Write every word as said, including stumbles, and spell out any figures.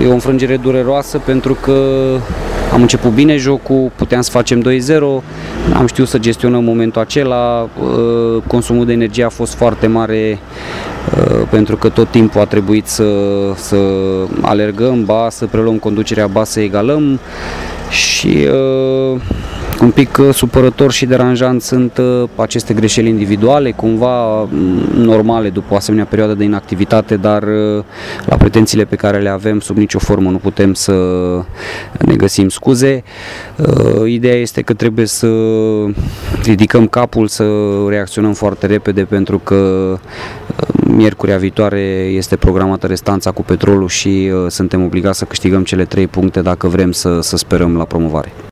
o înfrângere dureroasă pentru că am început bine jocul, puteam să facem doi zero, am știut să gestionăm momentul acela, consumul de energie a fost foarte mare pentru că tot timpul a trebuit să, să alergăm, ba să preluăm conducerea, ba să egalăm și uh, un pic supărător și deranjant sunt uh, aceste greșeli individuale, cumva normale după o asemenea perioadă de inactivitate, dar uh, la pretențiile pe care le avem sub nicio formă nu putem să ne găsim scuze. Uh, ideea este că trebuie să ridicăm capul, să reacționăm foarte repede pentru că uh, miercurea viitoare este programată restanța cu Petrolul și uh, suntem obligați să câștigăm cele trei puncte dacă vrem să, să sperăm la promovare.